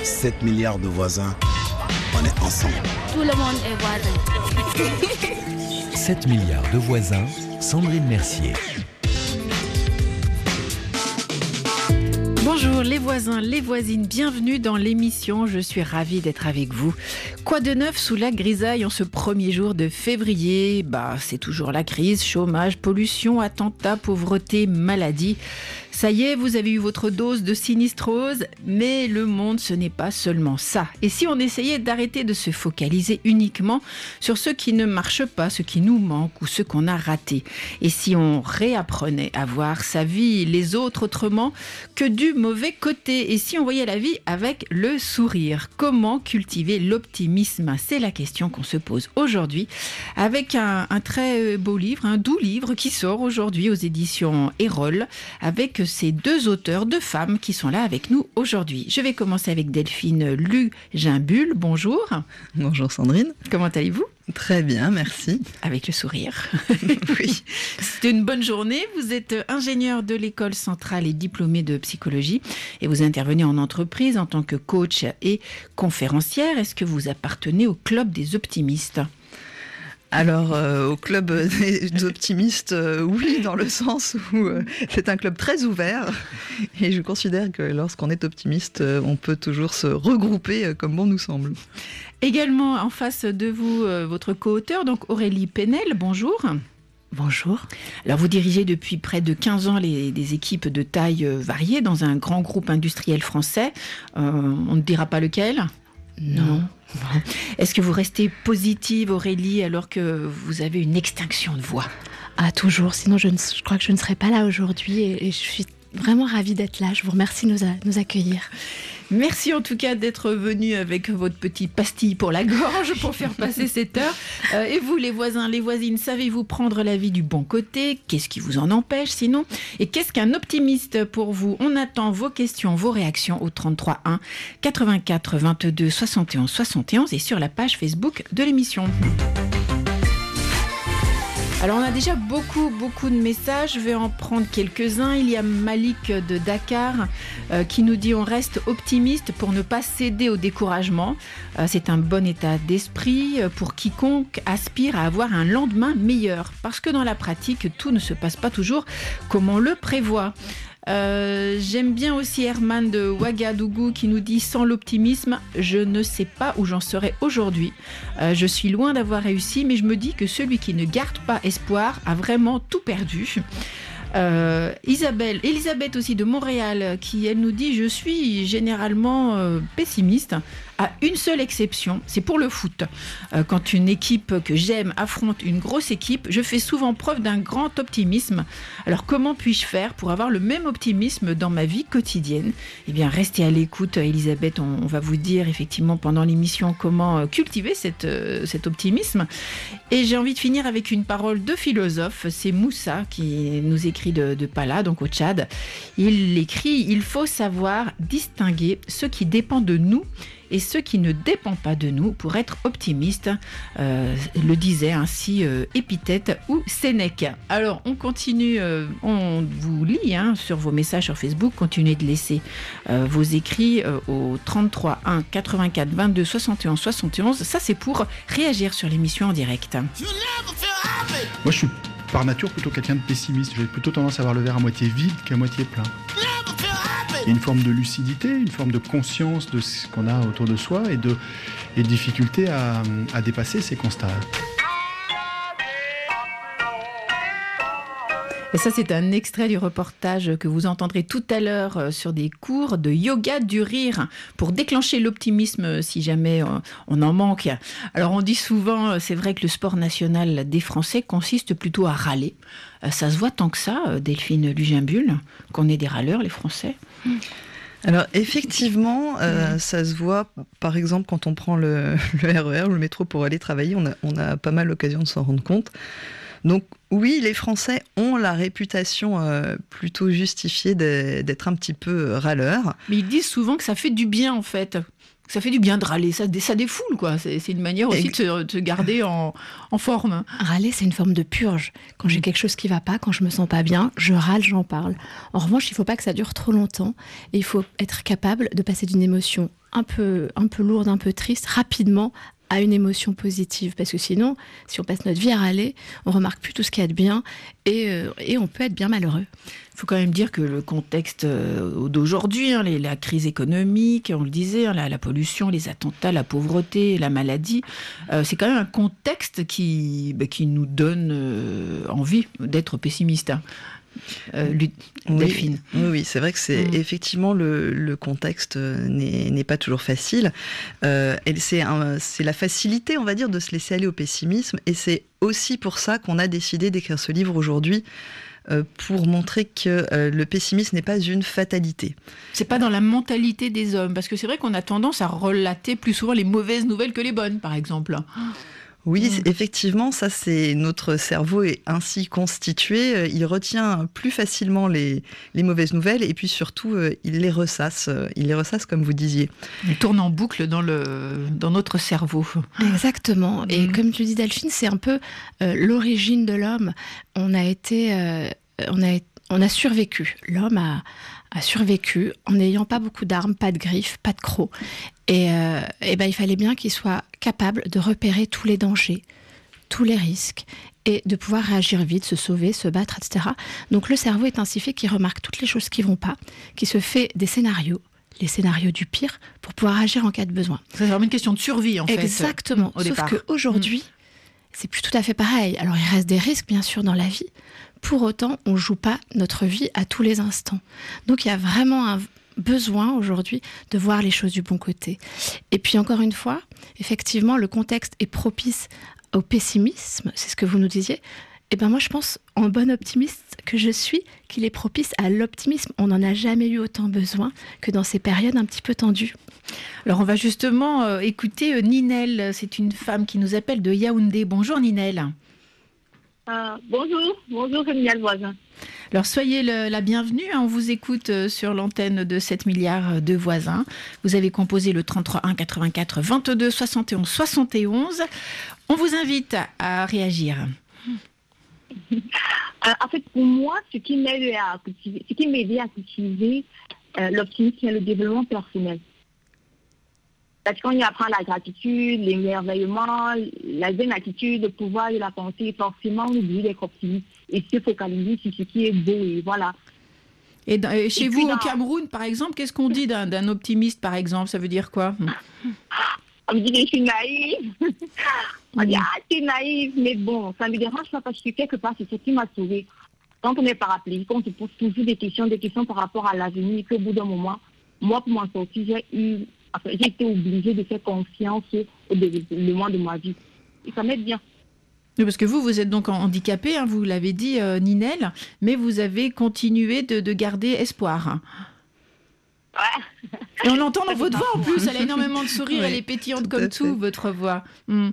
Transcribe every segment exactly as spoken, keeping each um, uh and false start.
sept milliards de voisins, on est ensemble. Tout le monde est voisin. sept milliards de voisins, Sandrine Mercier. Bonjour les voisins, les voisines, bienvenue dans l'émission, je suis ravie d'être avec vous. Quoi de neuf sous la grisaille en ce premier jour de février ? Bah, c'est toujours la crise, chômage, pollution, attentats, pauvreté, maladie. Ça y est, vous avez eu votre dose de sinistrose, mais le monde, ce n'est pas seulement ça. Et si on essayait d'arrêter de se focaliser uniquement sur ce qui ne marche pas, ce qui nous manque ou ce qu'on a raté ? Et si on réapprenait à voir sa vie, les autres autrement que du mauvais côté ? Et si on voyait la vie avec le sourire ? Comment cultiver l'optimisme ? C'est la question qu'on se pose aujourd'hui avec un, un très beau livre, un doux livre qui sort aujourd'hui aux éditions Erol avec ces deux auteurs, deux femmes qui sont là avec nous aujourd'hui. Je vais commencer avec Delphine Luginbull. Bonjour. Bonjour Sandrine. Comment allez-vous ? Très bien, merci. Avec le sourire. Oui. C'est une bonne journée. Vous êtes ingénieur de l'école centrale et diplômé de psychologie et vous intervenez en entreprise en tant que coach et conférencière. Est-ce que vous appartenez au club des optimistes ? Alors, euh, au club des optimistes, euh, oui, dans le sens où euh, c'est un club très ouvert. Et je considère que lorsqu'on est optimiste, euh, on peut toujours se regrouper euh, comme bon nous semble. Également en face de vous, euh, votre co-auteur, donc Aurélie Penel, bonjour. Bonjour. Alors vous dirigez depuis près de quinze ans les, des équipes de taille euh, variée dans un grand groupe industriel français. Euh, on ne dira pas lequel ? Non. Non. Est-ce que vous restez positive, Aurélie, alors que vous avez une extinction de voix ? Ah, toujours. Sinon, je, ne, je crois que je ne serais pas là aujourd'hui et, et je suis vraiment ravie d'être là. Je vous remercie de nous, a, nous accueillir. Merci en tout cas d'être venu avec votre petit pastille pour la gorge pour faire passer cette heure. Euh, et vous, les voisins, les voisines, savez-vous prendre la vie du bon côté ? Qu'est-ce qui vous en empêche sinon ? Et qu'est-ce qu'un optimiste pour vous ? On attend vos questions, vos réactions au trente-trois un quatre-vingt-quatre vingt-deux soixante et onze soixante et onze et sur la page Facebook de l'émission. Alors on a déjà beaucoup, beaucoup de messages, je vais en prendre quelques-uns. Il y a Malik de Dakar euh, qui nous dit « On reste optimiste pour ne pas céder au découragement. Euh, c'est un bon état d'esprit pour quiconque aspire à avoir un lendemain meilleur. Parce que dans la pratique, tout ne se passe pas toujours comme on le prévoit. » Euh, j'aime bien aussi Herman de Ouagadougou qui nous dit « Sans l'optimisme, je ne sais pas où j'en serai aujourd'hui. Euh, je suis loin d'avoir réussi, mais je me dis que celui qui ne garde pas espoir a vraiment tout perdu. » Euh, Isabelle, Elisabeth aussi de Montréal qui elle nous dit « Je suis généralement euh, pessimiste à une seule exception, c'est pour le foot. Euh, quand une équipe que j'aime affronte une grosse équipe, je fais souvent preuve d'un grand optimisme. Alors comment puis-je faire pour avoir le même optimisme dans ma vie quotidienne ? Eh bien restez à l'écoute Elisabeth, on, on va vous dire effectivement pendant l'émission comment cultiver cette, euh, cet optimisme. Et j'ai envie de finir avec une parole de philosophe, c'est Moussa qui nous écrit de, de Pala, donc au Tchad. Il écrit « Il faut savoir distinguer ce qui dépend de nous et ce qui ne dépend pas de nous pour être optimiste, euh, le disait ainsi euh, Épithète ou Sénèque. » Alors on continue, euh, on vous lit hein, sur vos messages sur Facebook, continuez de laisser euh, vos écrits euh, au trente-trois un quatre-vingt-quatre vingt-deux soixante et onze soixante et onze. Ça c'est pour réagir sur l'émission en direct. Moi je suis par nature plutôt quelqu'un de pessimiste, j'ai plutôt tendance à voir le verre à moitié vide qu'à moitié plein. Il y a une forme de lucidité, une forme de conscience de ce qu'on a autour de soi et de, et de difficulté à, à dépasser ces constats. Et ça, c'est un extrait du reportage que vous entendrez tout à l'heure sur des cours de yoga du rire pour déclencher l'optimisme si jamais on en manque. Alors, on dit souvent, c'est vrai que le sport national des Français consiste plutôt à râler. Ça se voit tant que ça, Delphine Luginbull, qu'on est des râleurs, les Français ? Alors effectivement, euh, mmh. ça se voit, par exemple, quand on prend le, le R E R ou le métro pour aller travailler, on a, on a pas mal l'occasion de s'en rendre compte. Donc oui, les Français ont la réputation euh, plutôt justifiée d'être un petit peu râleurs. Mais ils disent souvent que ça fait du bien en fait. Ça fait du bien de râler, ça, ça défoule, quoi. C'est, c'est une manière aussi de se, de se garder en, en forme. Râler, c'est une forme de purge. Quand j'ai quelque chose qui ne va pas, quand je ne me sens pas bien, je râle, j'en parle. En revanche, il ne faut pas que ça dure trop longtemps et il faut être capable de passer d'une émotion un peu, un peu lourde, un peu triste, rapidement à une émotion positive. Parce que sinon, si on passe notre vie à râler, on remarque plus tout ce qu'il y a de bien et, euh, et on peut être bien malheureux. Il faut quand même dire que le contexte d'aujourd'hui, hein, les, la crise économique, on le disait, hein, la, la pollution, les attentats, la pauvreté, la maladie, euh, c'est quand même un contexte qui, bah, qui nous donne euh, envie d'être pessimiste. Hein. Euh, lui, oui, Delphine. Oui, oui, c'est vrai que c'est mmh. effectivement le, le contexte n'est, n'est pas toujours facile. Euh, et c'est, un, c'est la facilité, on va dire, de se laisser aller au pessimisme. Et c'est aussi pour ça qu'on a décidé d'écrire ce livre aujourd'hui. Euh, pour montrer que euh, le pessimisme n'est pas une fatalité. C'est pas dans la mentalité des hommes, parce que c'est vrai qu'on a tendance à relater plus souvent les mauvaises nouvelles que les bonnes, par exemple. Oui, mmh. effectivement, ça c'est notre cerveau est ainsi constitué. Il retient plus facilement les, les mauvaises nouvelles et puis surtout euh, il les ressasse. Il les ressasse comme vous disiez. Il tourne en boucle dans le dans notre cerveau. Exactement. Et mmh. comme tu dis Delphine, c'est un peu euh, l'origine de l'homme. On a été, euh, on a, on a survécu. L'homme a a survécu en n'ayant pas beaucoup d'armes, pas de griffes, pas de crocs. Et, euh, et ben, il fallait bien qu'il soit capable de repérer tous les dangers, tous les risques, et de pouvoir réagir vite, se sauver, se battre, et cetera. Donc le cerveau est ainsi fait qu'il remarque toutes les choses qui ne vont pas, qui se fait des scénarios, les scénarios du pire, pour pouvoir agir en cas de besoin. C'est vraiment une question de survie, en fait. Exactement. Au Sauf départ. qu'aujourd'hui, mmh. c'est plus tout à fait pareil. Alors il reste des risques, bien sûr, dans la vie. Pour autant, on ne joue pas notre vie à tous les instants. Donc il y a vraiment un besoin aujourd'hui de voir les choses du bon côté. Et puis encore une fois, effectivement, le contexte est propice au pessimisme, c'est ce que vous nous disiez. Et ben moi je pense, en bon optimiste que je suis, qu'il est propice à l'optimisme. On n'en a jamais eu autant besoin que dans ces périodes un petit peu tendues. Alors on va justement euh, écouter euh, Ninel, c'est une femme qui nous appelle de Yaoundé. Bonjour Ninel. Euh, bonjour, bonjour Ninel Voisin. Alors soyez le, la bienvenue, hein, on vous écoute euh, sur l'antenne de sept milliards de voisins. Vous avez composé le trente-trois un quatre-vingt-quatre vingt-deux soixante et onze soixante et onze. On vous invite à, à réagir. Euh, en fait, pour moi, ce qui m'aide à cultiver, ce qui m'aide à cultiver euh, l'optimisme, c'est le développement personnel. Parce qu'on y apprend la gratitude, l'émerveillement, la bonne attitude, le pouvoir de la pensée, forcément, on oublie d'être optimiste et se focaliser sur ce qui est beau, et voilà. Et, dans, et chez et vous, dans... au Cameroun, par exemple, qu'est-ce qu'on dit d'un, d'un optimiste, par exemple? Ça veut dire quoi? On me dit que je suis naïve. On me dit, ah, tu es naïve, mais bon, ça ne me dérange pas parce que quelque part, c'est ce qui m'a sauvée. Quand on est paraplégique, on se pose toujours des questions, des questions par rapport à l'avenir, qu'au bout d'un moment, moi, pour m'en sortir, j'ai eu... Enfin, j'ai été obligée de faire confiance au développement de ma vie. Et ça m'aide bien. Oui, parce que vous, vous êtes donc handicapé, hein, vous l'avez dit, euh, Ninel, mais vous avez continué de, de garder espoir. Ouais. Et on l'entend dans votre voix en plus, elle a énormément de sourire, oui, elle est pétillante comme tout, tout, votre voix. Mm.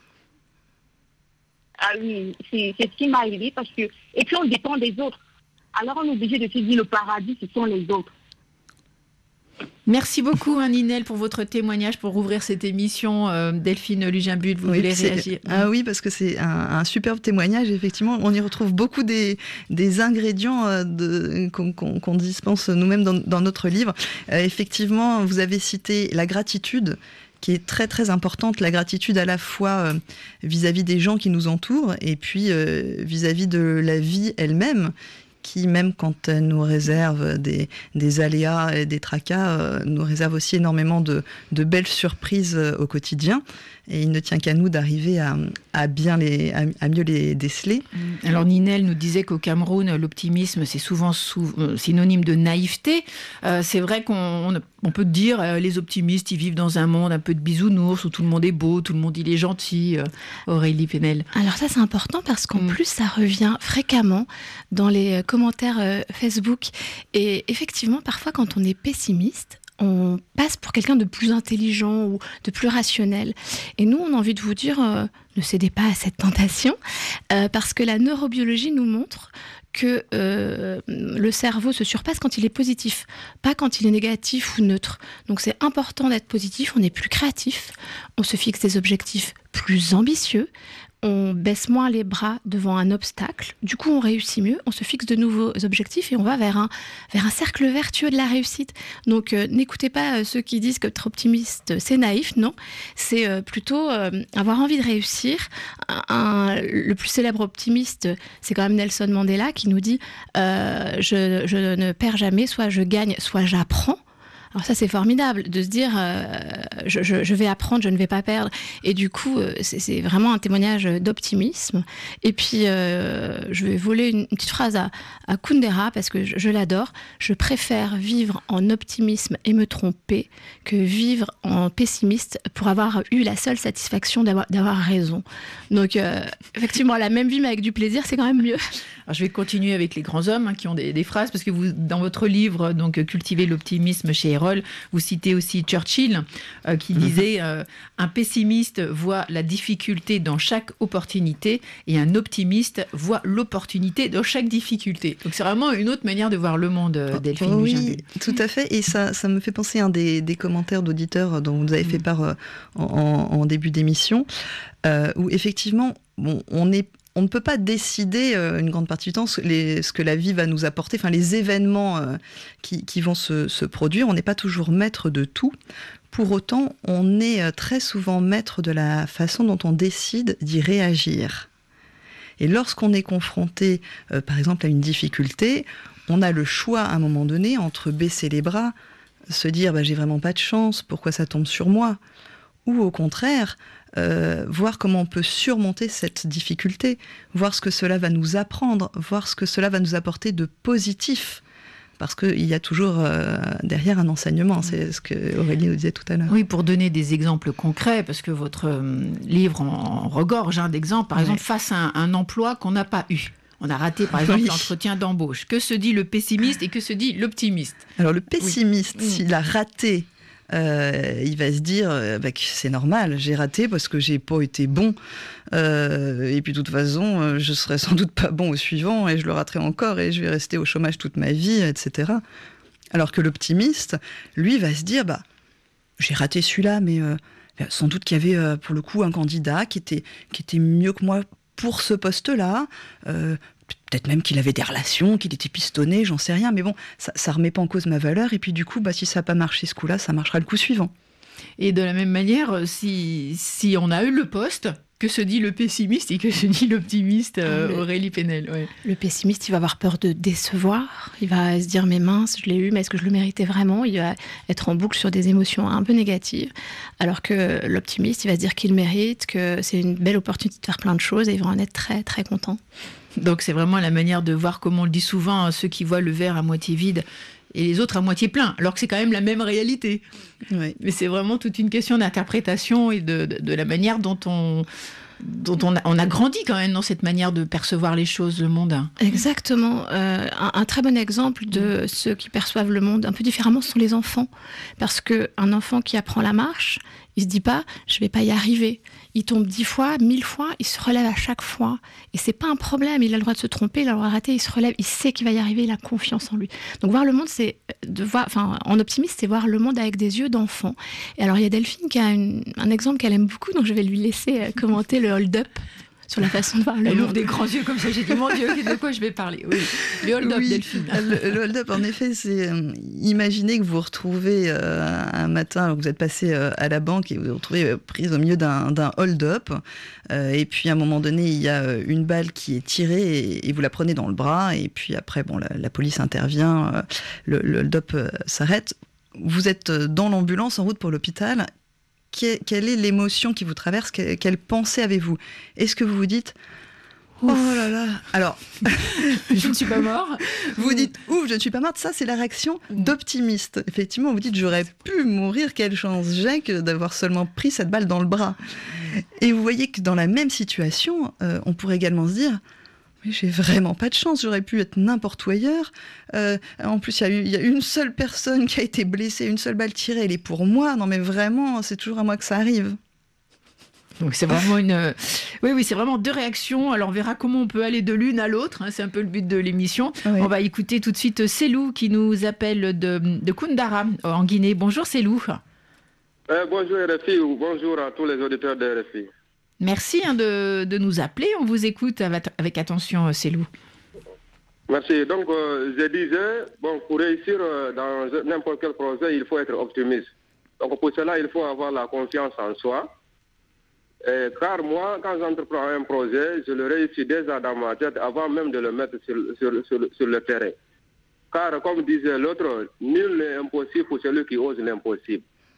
Ah oui, c'est, c'est ce qui m'a aidé parce que... Et puis on dépend des autres. Alors on est obligé de se dire le paradis, ce sont les autres. Merci beaucoup, hein, Ninel, pour votre témoignage, pour rouvrir cette émission. Euh, Delphine Lugin-Butte, vous oui, voulez réagir? Ah oui, parce que c'est un, un superbe témoignage. Effectivement, on y retrouve beaucoup des, des ingrédients euh, de, qu'on, qu'on, qu'on dispense nous-mêmes dans, dans notre livre. Euh, effectivement, vous avez cité la gratitude, qui est très très importante, la gratitude à la fois euh, vis-à-vis des gens qui nous entourent et puis euh, vis-à-vis de la vie elle-même, qui, même quand elle nous réserve des, des aléas et des tracas, euh, nous réserve aussi énormément de, de belles surprises euh, au quotidien. Et il ne tient qu'à nous d'arriver à, à, bien les, à, à mieux les déceler. Alors Ninel nous disait qu'au Cameroun, l'optimisme, c'est souvent sous, euh, synonyme de naïveté. Euh, c'est vrai qu'on on, on peut dire euh, les optimistes, ils vivent dans un monde un peu de bisounours, où tout le monde est beau, tout le monde il est gentil. Euh, Aurélie Penel. Alors ça, c'est important parce qu'en mmh. plus, ça revient fréquemment dans les commentaires euh, Facebook. Et effectivement, parfois, quand on est pessimiste, on passe pour quelqu'un de plus intelligent ou de plus rationnel. Et nous, on a envie de vous dire, euh, ne cédez pas à cette tentation, euh, parce que la neurobiologie nous montre que euh, le cerveau se surpasse quand il est positif, pas quand il est négatif ou neutre. Donc c'est important d'être positif, on est plus créatif, on se fixe des objectifs plus ambitieux, on baisse moins les bras devant un obstacle. Du coup, on réussit mieux, on se fixe de nouveaux objectifs et on va vers un, vers un cercle vertueux de la réussite. Donc, euh, n'écoutez pas euh, ceux qui disent qu'être optimiste, c'est naïf. Non, c'est euh, plutôt euh, avoir envie de réussir. Un, un, le plus célèbre optimiste, c'est quand même Nelson Mandela qui nous dit euh, je, je ne perds jamais, soit je gagne, soit j'apprends. Alors ça, c'est formidable de se dire euh, je, je, je vais apprendre, je ne vais pas perdre. Et du coup, c'est, c'est vraiment un témoignage d'optimisme. Et puis, euh, je vais voler une, une petite phrase à, à Kundera parce que je, je l'adore. Je préfère vivre en optimisme et me tromper que vivre en pessimiste pour avoir eu la seule satisfaction d'avoir, d'avoir raison. Donc, euh, effectivement, la même vie mais avec du plaisir, c'est quand même mieux. Alors, je vais continuer avec les grands hommes hein, qui ont des, des phrases parce que vous, dans votre livre, donc Cultiver l'optimisme chez Erol, vous citez aussi Churchill euh, qui disait euh, un pessimiste voit la difficulté dans chaque opportunité et un optimiste voit l'opportunité dans chaque difficulté. Donc c'est vraiment une autre manière de voir le monde, euh, Delphine. Oui, Mujindu. tout à fait. Et ça, ça me fait penser à un des, des commentaires d'auditeurs dont vous avez fait part euh, en, en début d'émission, euh, où effectivement, bon, on est On ne peut pas décider euh, une grande partie du temps ce, les, ce que la vie va nous apporter, enfin les événements euh, qui, qui vont se, se produire. On n'est pas toujours maître de tout. Pour autant, on est euh, très souvent maître de la façon dont on décide d'y réagir. Et lorsqu'on est confronté, euh, par exemple, à une difficulté, on a le choix à un moment donné entre baisser les bras, se dire bah, « j'ai vraiment pas de chance, pourquoi ça tombe sur moi ?» ou au contraire, euh, voir comment on peut surmonter cette difficulté, voir ce que cela va nous apprendre, voir ce que cela va nous apporter de positif. Parce qu'il y a toujours euh, derrière un enseignement, c'est ce que Aurélie nous disait tout à l'heure. Oui, pour donner des exemples concrets, parce que votre euh, livre en, en regorge hein, d'exemples, par ouais. exemple, face à un, un emploi qu'on n'a pas eu. On a raté, par exemple, oui. l'entretien d'embauche. Que se dit le pessimiste et que se dit l'optimiste ? Alors, le pessimiste, oui. s'il a raté, Euh, il va se dire euh, bah, que c'est normal, j'ai raté parce que j'ai pas été bon euh, et puis de toute façon euh, je serai sans doute pas bon au suivant et je le raterai encore et je vais rester au chômage toute ma vie, et cetera. Alors que l'optimiste, lui, va se dire bah, j'ai raté celui-là mais euh, sans doute qu'il y avait euh, pour le coup un candidat qui était, qui était mieux que moi pour ce poste-là, euh, peut-être même qu'il avait des relations, qu'il était pistonné, j'en sais rien, mais bon, ça, ça remet pas en cause ma valeur, et puis du coup, bah, si ça n'a pas marché ce coup-là, ça marchera le coup suivant. Et de la même manière, si, si on a eu le poste, que se dit le pessimiste et que se dit l'optimiste, euh, le, Aurélie Pénel ouais. Le pessimiste, il va avoir peur de décevoir, il va se dire, mais mince, je l'ai eu, mais est-ce que je le méritais vraiment ? Il va être en boucle sur des émotions un peu négatives, alors que l'optimiste, il va se dire qu'il mérite, que c'est une belle opportunité de faire plein de choses, et il va en être très, très content. Donc c'est vraiment la manière de voir, comme on le dit souvent, ceux qui voient le verre à moitié vide et les autres à moitié plein, alors que c'est quand même la même réalité. Oui. Mais c'est vraiment toute une question d'interprétation et de, de, de la manière dont on... dont on a, on a grandi quand même dans cette manière de percevoir les choses, le monde. Exactement. Euh, un, un très bon exemple de ceux qui perçoivent le monde un peu différemment sont les enfants. Parce qu'un enfant qui apprend la marche, il ne se dit pas « je ne vais pas y arriver ». Il tombe dix fois, mille fois, il se relève à chaque fois. Et ce n'est pas un problème, il a le droit de se tromper, il a le droit de rater, il se relève, il sait qu'il va y arriver, il a confiance en lui. Donc voir le monde, c'est de voir, enfin, en optimiste, c'est voir le monde avec des yeux d'enfant. Et alors il y a Delphine qui a une, un exemple qu'elle aime beaucoup, donc je vais lui laisser commenter le hold-up sur la façon de voir le Elle monde. ouvre des grands yeux comme ça, j'ai dit mon Dieu, de quoi je vais parler. Oui, le hold-up, oui, Delphine. Le, le hold-up, en effet, c'est euh, imaginez que vous vous retrouvez euh, un matin, alors que vous êtes passé euh, à la banque et vous vous retrouvez euh, prise au milieu d'un, d'un hold-up, euh, et puis à un moment donné, il y a euh, une balle qui est tirée et, et vous la prenez dans le bras, et puis après, bon, la, la police intervient, euh, le, le hold-up euh, s'arrête. Vous êtes dans l'ambulance en route pour l'hôpital. Quelle est l'émotion qui vous traverse ? Quelle pensée avez-vous ? Est-ce que vous vous dites « Oh là là !» Alors, je ne suis pas mort. Vous dites « Ouf, je ne suis pas morte !» Ça, c'est la réaction d'optimiste. Effectivement, vous dites « J'aurais pu mourir, quelle chance j'ai que d'avoir seulement pris cette balle dans le bras !» Et vous voyez que dans la même situation, euh, on pourrait également se dire « Mais j'ai vraiment pas de chance, j'aurais pu être n'importe où ailleurs. Euh, en plus, il y, y a une seule personne qui a été blessée, une seule balle tirée, elle est pour moi. Non mais vraiment, c'est toujours à moi que ça arrive. » Donc c'est vraiment une... Oui, oui, c'est vraiment deux réactions. Alors on verra comment on peut aller de l'une à l'autre. Hein, c'est un peu le but de l'émission. Oui. On va écouter tout de suite Célou qui nous appelle de, de Koundara, en Guinée. Bonjour Célou. Euh, bonjour R F I, ou bonjour à tous les auditeurs de R F I. Merci hein, de, de nous appeler. On vous écoute avec attention, Célou. Merci. Donc, euh, je disais, bon, pour réussir euh, dans n'importe quel projet, il faut être optimiste. Donc, pour cela, il faut avoir la confiance en soi. Et, car moi, quand j'entreprends un projet, je le réussis déjà dans ma tête avant même de le mettre sur, sur, sur, sur le terrain. Car, comme disait l'autre, nul n'est impossible pour celui qui ose l'impossible.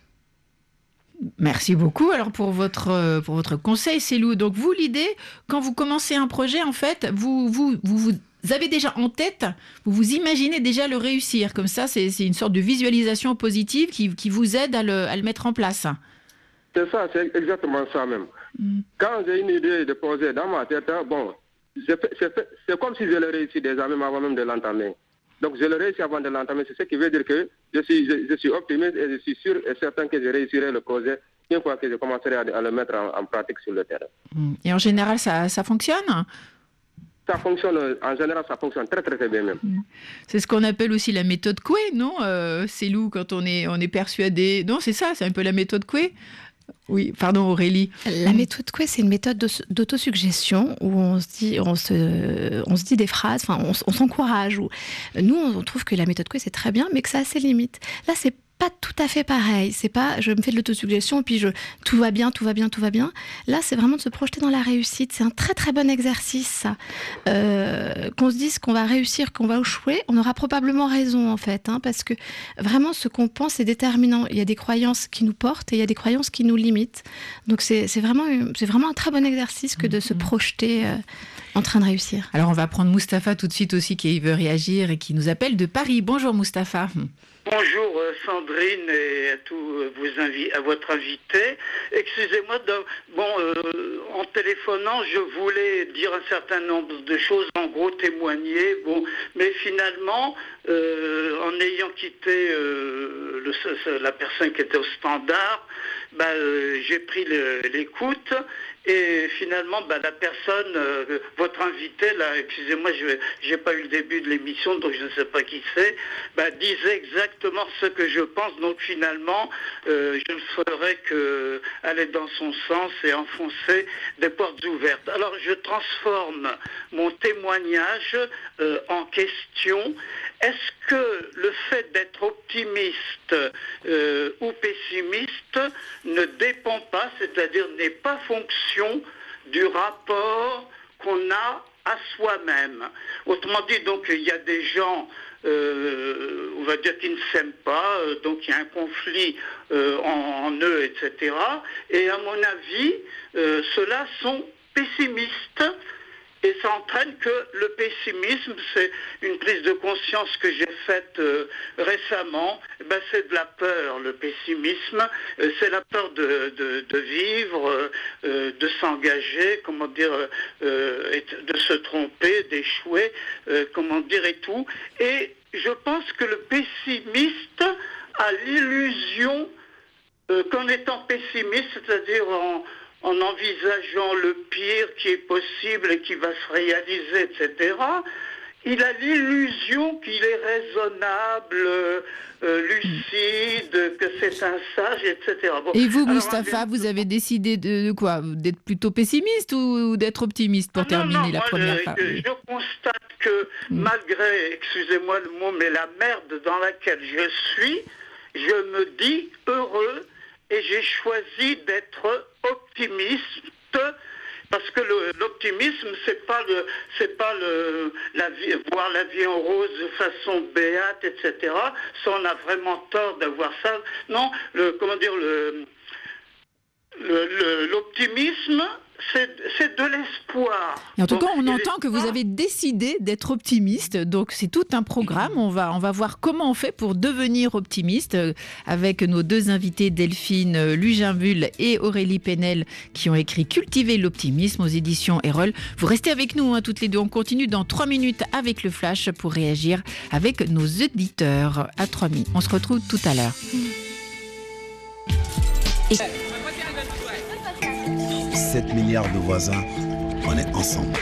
Merci beaucoup alors pour votre, pour votre conseil, Célou. Donc vous, l'idée, quand vous commencez un projet, en fait, vous vous, vous, vous avez déjà en tête, vous vous imaginez déjà le réussir. Comme ça, c'est, c'est une sorte de visualisation positive qui, qui vous aide à le, à le mettre en place. C'est ça, c'est exactement ça même. Mm. Quand j'ai une idée de projet dans ma tête, bon, c'est, c'est, c'est comme si je le réussis déjà même avant même de l'entamer. Donc je le réussis avant de l'entamer, c'est ce qui veut dire que je suis, je, je suis optimiste et je suis sûr et certain que je réussirai le projet une fois que je commencerai à, à le mettre en, en pratique sur le terrain. Et en général, ça, ça fonctionne ? Ça fonctionne, en général, ça fonctionne très très, très bien même. C'est ce qu'on appelle aussi la méthode Coué, non euh, Célou, quand on est, on est persuadé... Non, c'est ça, c'est un peu la méthode Coué ? Oui, pardon Aurélie. La méthode Coué, c'est une méthode d'autosuggestion où on se dit, on se, on se dit des phrases, enfin, on, on s'encourage. Où, nous, on trouve que la méthode Coué, c'est très bien, mais que ça a ses limites. Là, c'est pas tout à fait pareil. C'est pas, je me fais de l'autosuggestion et puis je, tout va bien, tout va bien, tout va bien. Là, c'est vraiment de se projeter dans la réussite. C'est un très très bon exercice, ça. Euh, qu'on se dise qu'on va réussir, qu'on va échouer, on aura probablement raison en fait, hein, parce que vraiment, ce qu'on pense est déterminant. Il y a des croyances qui nous portent et il y a des croyances qui nous limitent. Donc c'est, c'est vraiment, c'est vraiment un très bon exercice que de se projeter euh, en train de réussir. Alors on va prendre Mustapha tout de suite aussi qui veut réagir et qui nous appelle de Paris. Bonjour Mustapha. Bonjour euh, Sandrine et à, tous vos invi- à votre invité. Excusez-moi, de, bon, euh, en téléphonant, je voulais dire un certain nombre de choses, en gros témoigner, bon, mais finalement, euh, en ayant quitté euh, le, la personne qui était au standard, bah, euh, j'ai pris le, l'écoute. Et finalement, bah, la personne, euh, votre invité, là, excusez-moi, je n'ai pas eu le début de l'émission, donc je ne sais pas qui c'est, bah, disait exactement ce que je pense. Donc finalement, euh, je ne ferais qu'aller dans son sens et enfoncer des portes ouvertes. Alors je transforme mon témoignage euh, en question. Est-ce que le fait d'être optimiste euh, ou pessimiste ne dépend pas, c'est-à-dire n'est pas fonction du rapport qu'on a à soi-même? Autrement dit, donc, il y a des gens, euh, on va dire, qui ne s'aiment pas, euh, donc il y a un conflit euh, en, en eux, et cetera. Et à mon avis, euh, ceux-là sont pessimistes. Et ça entraîne que le pessimisme, c'est une prise de conscience que j'ai faite euh, récemment, ben c'est de la peur, le pessimisme, euh, c'est la peur de, de, de vivre, euh, de s'engager, comment dire, euh, et de se tromper, d'échouer, euh, comment dire, et tout. Et je pense que le pessimiste a l'illusion euh, qu'en étant pessimiste, c'est-à-dire en... en envisageant le pire qui est possible et qui va se réaliser, et cetera, il a l'illusion qu'il est raisonnable, euh, lucide, que c'est un sage, et cetera. Bon, et vous, Mustapha, alors, vous avez décidé de, de quoi? D'être plutôt pessimiste ou d'être optimiste pour ah, terminer non, non, la moi, première je, partie? Je constate que mmh. malgré, excusez-moi le mot, mais la merde dans laquelle je suis, je me dis heureux. Et j'ai choisi d'être optimiste parce que le, l'optimisme, c'est pas le, c'est pas le, la vie, voir la vie en rose de façon béate, et cetera. Ça, on a vraiment tort d'avoir ça. Non, le, comment dire, le, le, le l'optimisme, c'est, c'est de l'espoir. Et en tout donc, cas, on entend que vous avez décidé d'être optimiste. Donc, c'est tout un programme. On va, on va voir comment on fait pour devenir optimiste avec nos deux invités, Delphine Luginville et Aurélie Penel, qui ont écrit « Cultiver l'optimisme » aux éditions Erol. Vous restez avec nous, hein, toutes les deux. On continue dans trois minutes avec le Flash pour réagir avec nos auditeurs à trois minutes. On se retrouve tout à l'heure. Et... sept milliards de voisins, on est ensemble.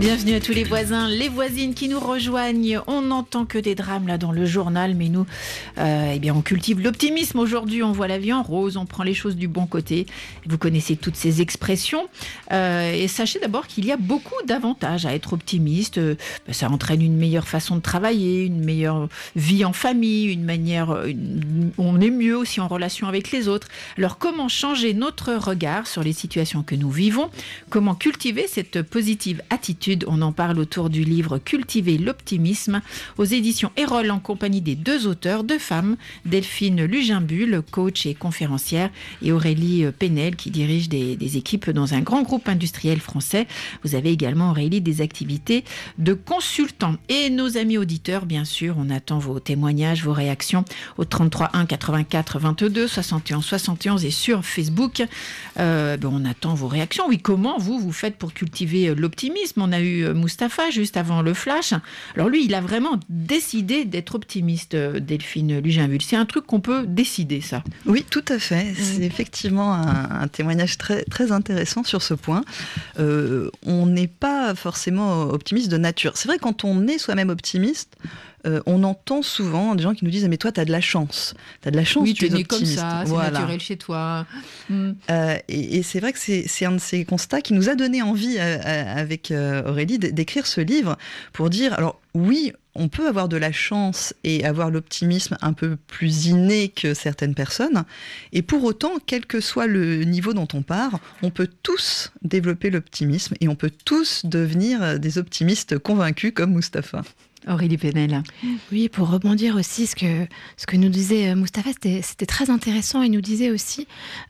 Bienvenue à tous les voisins, les voisines qui nous rejoignent. On n'entend que des drames là dans le journal, mais nous, euh, eh bien, on cultive l'optimisme. Aujourd'hui, on voit la vie en rose, on prend les choses du bon côté. Vous connaissez toutes ces expressions. Euh, et sachez d'abord qu'il y a beaucoup d'avantages à être optimiste. Euh, ça entraîne une meilleure façon de travailler, une meilleure vie en famille, une manière... Une, on est mieux aussi en relation avec les autres. Alors, comment changer notre regard sur les situations que nous vivons? Comment cultiver cette positive attitude? On en parle autour du livre « Cultiver l'optimisme » aux éditions Erol en compagnie des deux auteurs, deux femmes, Delphine Luginbull, coach et conférencière, et Aurélie Penel qui dirige des, des équipes dans un grand groupe industriel français. Vous avez également, Aurélie, des activités de consultant. Et nos amis auditeurs, bien sûr, on attend vos témoignages, vos réactions au trente-trois un quatre-vingt-quatre vingt-deux soixante et onze soixante et onze et sur Facebook. Euh, ben on attend vos réactions. Oui, comment vous, vous faites pour cultiver l'optimisme? On a eu Mustapha juste avant le flash. Alors lui, il a vraiment décidé d'être optimiste, Delphine Luginbull. C'est un truc qu'on peut décider, ça. Oui, tout à fait. C'est effectivement un, un témoignage très, très intéressant sur ce point. Euh, on n'est pas forcément optimiste de nature. C'est vrai, quand on est soi-même optimiste, Euh, on entend souvent des gens qui nous disent « mais toi, tu as de la chance. Tu as de la chance, oui, tu es né optimiste. » comme ça, c'est voilà. naturel chez toi. Mm. Euh, et, et c'est vrai que c'est, c'est un de ces constats qui nous a donné envie, euh, avec euh, Aurélie, d'écrire ce livre pour dire, alors oui, on peut avoir de la chance et avoir l'optimisme un peu plus inné que certaines personnes, et pour autant, quel que soit le niveau dont on part, on peut tous développer l'optimisme et on peut tous devenir des optimistes convaincus comme Mustapha. Aurélie Penel. Oui, pour rebondir aussi, ce que, ce que nous disait Mustapha, c'était, c'était très intéressant. Il nous disait aussi,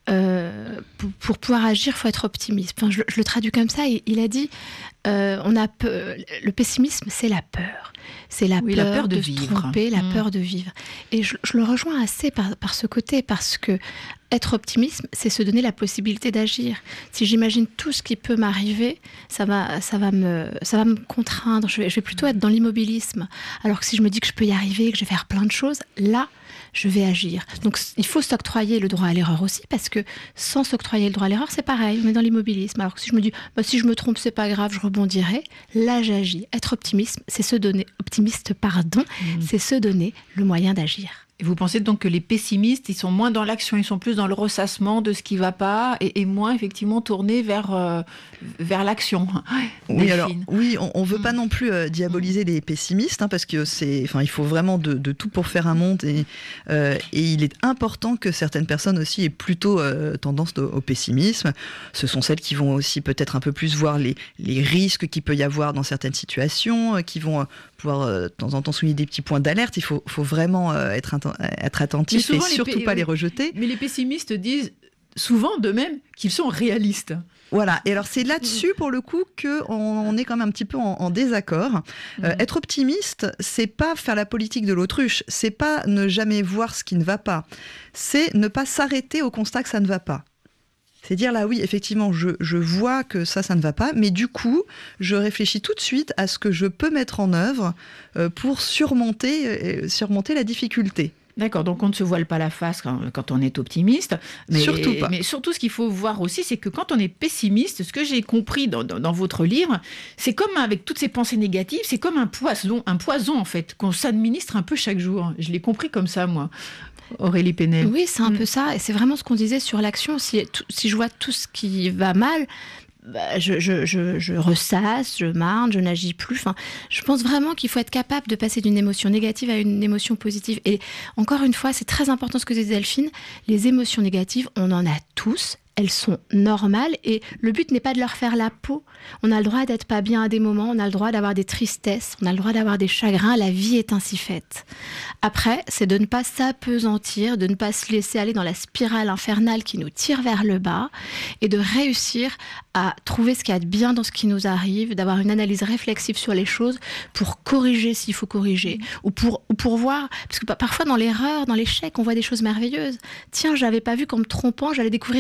euh, pour, pour pouvoir agir, il faut être optimiste. Enfin, je, je le traduis comme ça. Il, il a dit, euh, on a peur, le pessimisme, c'est la peur. C'est la, oui, peur, la peur de, de vivre. se tromper, la mmh. peur de vivre. Et je, je le rejoins assez par, par ce côté, parce que être optimiste, c'est se donner la possibilité d'agir. Si j'imagine tout ce qui peut m'arriver, ça va, ça va, me, ça va me contraindre. Je vais, je vais plutôt être dans l'immobilisme. Alors que si je me dis que je peux y arriver, que je vais faire plein de choses, là, je vais agir. Donc, il faut s'octroyer le droit à l'erreur aussi, parce que sans s'octroyer le droit à l'erreur, c'est pareil, on est dans l'immobilisme. Alors que si je me dis, bah, si je me trompe, c'est pas grave, je rebondirai, là, j'agis. Être optimiste, c'est se donner, optimiste, pardon, mmh. c'est se donner le moyen d'agir. Et vous pensez donc que les pessimistes, ils sont moins dans l'action, ils sont plus dans le ressassement de ce qui ne va pas et, et moins effectivement tournés vers, euh, vers l'action. Oui, alors, oui, on ne veut pas non plus euh, diaboliser les pessimistes, hein, parce que c'est, enfin, il faut vraiment de, de tout pour faire un monde, et, euh, et il est important que certaines personnes aussi aient plutôt euh, tendance au, au pessimisme. Ce sont celles qui vont aussi peut-être un peu plus voir les, les risques qu'il peut y avoir dans certaines situations, euh, qui vont euh, pouvoir euh, de temps en temps souligner des petits points d'alerte. Il faut, faut vraiment euh, être, être attentif et surtout pas les rejeter. Mais les pessimistes disent souvent d'eux-mêmes qu'ils sont réalistes. Voilà, et alors c'est là-dessus pour le coup qu'on on est quand même un petit peu en, en désaccord. Mmh. Euh, être optimiste, c'est pas faire la politique de l'autruche, c'est pas ne jamais voir ce qui ne va pas, c'est ne pas s'arrêter au constat que ça ne va pas. C'est dire là, oui, effectivement, je, je vois que ça, ça ne va pas, mais du coup, je réfléchis tout de suite à ce que je peux mettre en œuvre euh, pour surmonter, euh, surmonter la difficulté. D'accord, donc on ne se voile pas la face quand, quand on est optimiste. Mais, surtout pas. Mais surtout, ce qu'il faut voir aussi, c'est que quand on est pessimiste, ce que j'ai compris dans, dans, dans votre livre, c'est comme avec toutes ces pensées négatives, c'est comme un poison, un poison en fait, qu'on s'administre un peu chaque jour. Je l'ai compris comme ça, moi. Aurélie Penel. Oui, c'est un mmh. peu ça. Et c'est vraiment ce qu'on disait sur l'action. Si, tout, si je vois tout ce qui va mal, bah, je, je, je, je ressasse, je marne, je n'agis plus. Enfin, je pense vraiment qu'il faut être capable de passer d'une émotion négative à une émotion positive. Et encore une fois, c'est très important ce que disait Delphine. Les émotions négatives, on en a tous. Elles sont normales et le but n'est pas de leur faire la peau. On a le droit d'être pas bien à des moments, on a le droit d'avoir des tristesses, on a le droit d'avoir des chagrins, la vie est ainsi faite. Après, c'est de ne pas s'apesantir, de ne pas se laisser aller dans la spirale infernale qui nous tire vers le bas et de réussir à trouver ce qu'il y a de bien dans ce qui nous arrive, d'avoir une analyse réflexive sur les choses pour corriger s'il faut corriger ou pour, ou pour voir, parce que parfois dans l'erreur, dans l'échec, on voit des choses merveilleuses. Tiens, j'avais pas vu qu'en me trompant, j'allais découvrir autre chose.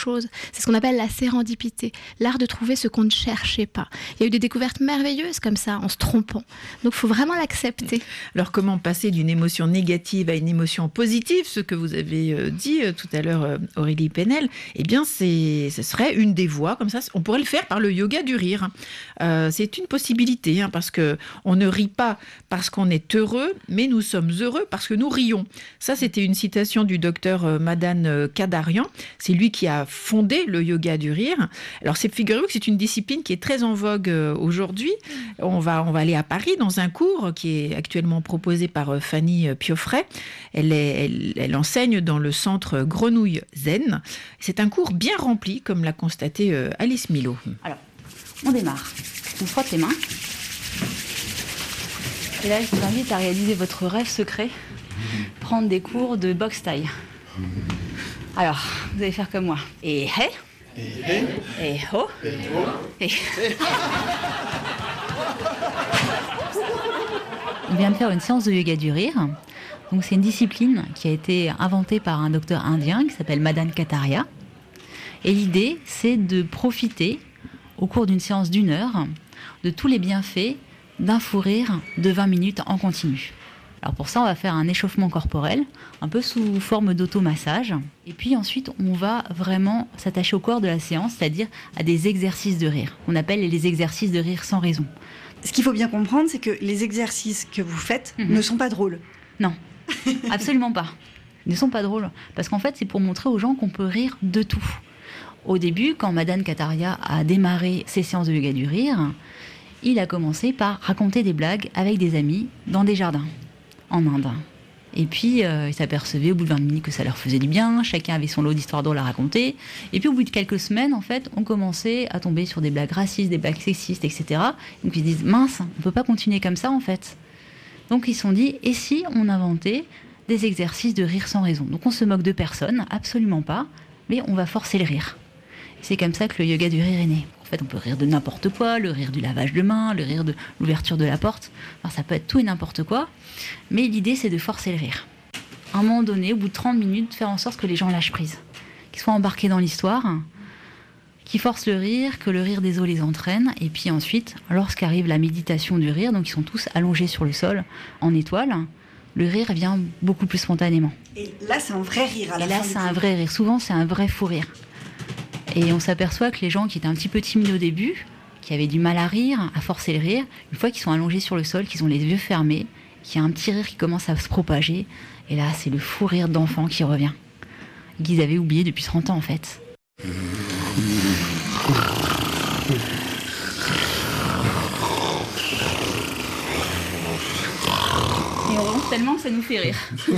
chose. C'est ce qu'on appelle la sérendipité, l'art de trouver ce qu'on ne cherchait pas. Il y a eu des découvertes merveilleuses comme ça, en se trompant. Donc il faut vraiment l'accepter. Alors comment passer d'une émotion négative à une émotion positive, ce que vous avez dit tout à l'heure, Aurélie Penel, eh bien c'est, ce serait une des voies, comme ça, on pourrait le faire par le yoga du rire. Euh, c'est une possibilité, hein, parce qu'on ne rit pas parce qu'on est heureux, mais nous sommes heureux parce que nous rions. Ça, c'était une citation du docteur Madan Kadarian. C'est lui qui a fondé le yoga du rire. Alors, c'est, figurez-vous que c'est une discipline qui est très en vogue aujourd'hui. On va, on va aller à Paris dans un cours qui est actuellement proposé par Fanny Pioffret. Elle, est, elle, elle enseigne dans le centre Grenouille Zen. C'est un cours bien rempli, comme l'a constaté Alice Milo. Alors, on démarre. On frotte les mains. Et là, je vous invite à réaliser votre rêve secret, prendre des cours de boxe thaï. Alors, vous allez faire comme moi. Et hé. Et hé. Et ho. Et ho. Et... On vient de faire une séance de yoga du rire. Donc, c'est une discipline qui a été inventée par un docteur indien qui s'appelle Madan Kataria. Et l'idée, c'est de profiter, au cours d'une séance d'une heure, de tous les bienfaits d'un fou rire de vingt minutes en continu. Alors pour ça, on va faire un échauffement corporel, un peu sous forme d'automassage. Et puis ensuite, on va vraiment s'attacher au corps de la séance, c'est-à-dire à des exercices de rire. On appelle les exercices de rire sans raison. Ce qu'il faut bien comprendre, c'est que les exercices que vous faites mmh. ne sont pas drôles. Non, absolument pas. Ils ne sont pas drôles. Parce qu'en fait, c'est pour montrer aux gens qu'on peut rire de tout. Au début, quand Madan Kataria a démarré ses séances de yoga du rire, il a commencé par raconter des blagues avec des amis dans des jardins, en Inde. Et puis, euh, il s'apercevait au bout de vingt minutes que ça leur faisait du bien, chacun avait son lot d'histoires drôles à raconter. Et puis, au bout de quelques semaines, en fait, on commençait à tomber sur des blagues racistes, des blagues sexistes, et cetera. Donc, ils se disent, mince, on ne peut pas continuer comme ça, en fait. Donc, ils se sont dit, et si on inventait des exercices de rire sans raison? Donc, on se moque de personne, absolument pas, mais on va forcer le rire. C'est comme ça que le yoga du rire est né. En fait, on peut rire de n'importe quoi, le rire du lavage de main, le rire de l'ouverture de la porte. Enfin, ça peut être tout et n'importe quoi. Mais l'idée, c'est de forcer le rire. À un moment donné, au bout de trente minutes, faire en sorte que les gens lâchent prise. Qu'ils soient embarqués dans l'histoire, qu'ils forcent le rire, que le rire des eaux les entraîne. Et puis ensuite, lorsqu'arrive la méditation du rire, donc ils sont tous allongés sur le sol, en étoile, le rire vient beaucoup plus spontanément. Et là, c'est un vrai rire. À la et là, fin c'est du un coup. vrai rire. Souvent, c'est un vrai fou rire. Et on s'aperçoit que les gens qui étaient un petit peu timides au début, qui avaient du mal à rire, à forcer le rire, une fois qu'ils sont allongés sur le sol, qu'ils ont les yeux fermés, qu'il y a un petit rire qui commence à se propager, et là, c'est le fou rire d'enfant qui revient, qu'ils avaient oublié depuis trente ans, en fait. Et on ronfle tellement que ça nous fait rire.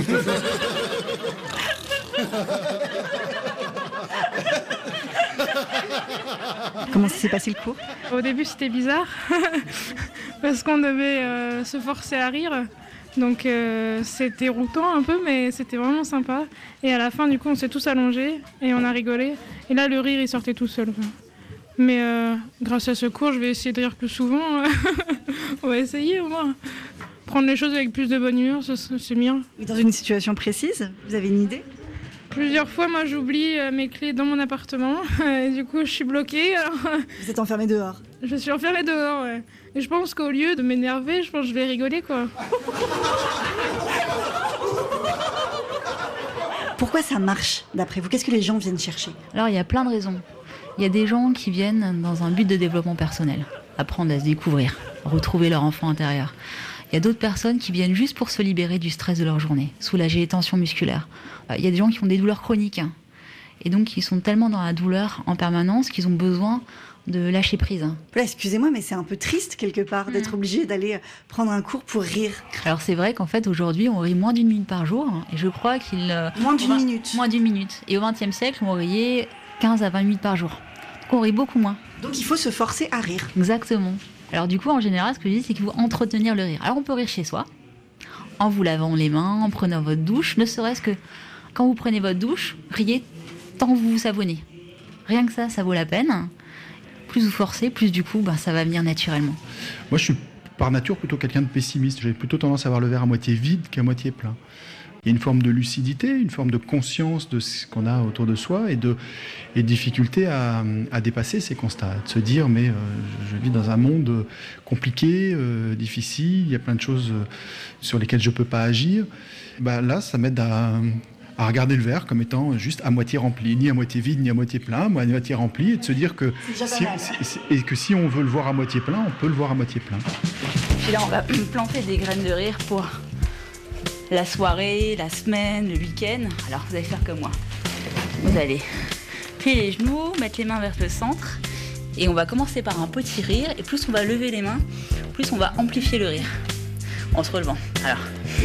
Comment ça s'est passé le cours? Au début, c'était bizarre parce qu'on devait euh, se forcer à rire. Donc euh, c'était déroutant un peu, mais c'était vraiment sympa. Et à la fin, du coup, on s'est tous allongés et on a rigolé. Et là, le rire, il sortait tout seul. Quoi. Mais euh, grâce à ce cours, je vais essayer de rire plus souvent. On va essayer au moins. Prendre les choses avec plus de bonne humeur, c'est bien. Dans une situation précise, vous avez une idée? Plusieurs fois, moi, j'oublie euh, mes clés dans mon appartement. Et du coup, je suis bloquée. Alors... Vous êtes enfermée dehors? Je suis enfermée dehors, ouais. Et je pense qu'au lieu de m'énerver, je pense que je vais rigoler, quoi. Pourquoi ça marche, d'après vous? Qu'est-ce que les gens viennent chercher? Alors, il y a plein de raisons. Il y a des gens qui viennent dans un but de développement personnel. Apprendre à se découvrir, retrouver leur enfant intérieur. Il y a d'autres personnes qui viennent juste pour se libérer du stress de leur journée, soulager les tensions musculaires. Il y a des gens qui ont des douleurs chroniques. Hein, et donc, ils sont tellement dans la douleur en permanence qu'ils ont besoin de lâcher prise. Là, excusez-moi, mais c'est un peu triste, quelque part, mmh. d'être obligé d'aller prendre un cours pour rire. Alors, c'est vrai qu'en fait, aujourd'hui, on rit moins d'une minute par jour. Et je crois qu'il... Moins d'une va... minute Moins d'une minute. Et au vingtième siècle, on riait quinze à vingt minutes par jour. Donc, on rit beaucoup moins. Donc, il faut se forcer à rire. Exactement. Alors du coup, en général, ce que je dis, c'est qu'il faut entretenir le rire. Alors on peut rire chez soi, en vous lavant les mains, en prenant votre douche, ne serait-ce que quand vous prenez votre douche, riez tant que vous vous savonnez. Rien que ça, ça vaut la peine. Plus vous forcez, plus du coup, ben, ça va venir naturellement. Moi, je suis par nature plutôt quelqu'un de pessimiste. J'ai plutôt tendance à voir le verre à moitié vide qu'à moitié plein. Il y a une forme de lucidité, une forme de conscience de ce qu'on a autour de soi et de et difficulté à, à dépasser ces constats, de se dire mais euh, je vis dans un monde compliqué, euh, difficile, il y a plein de choses sur lesquelles je peux pas agir. Bah, là, ça m'aide à, à regarder le verre comme étant juste à moitié rempli, ni à moitié vide, ni à moitié plein, mais à moitié rempli, et de se dire que si, si, et que si on veut le voir à moitié plein, on peut le voir à moitié plein. Puis là, on va planter des graines de rire pour la soirée, la semaine, le week-end. Alors, vous allez faire comme moi. Vous allez plier les genoux, mettre les mains vers le centre, et on va commencer par un petit rire, et plus on va lever les mains, plus on va amplifier le rire, en se relevant. Alors...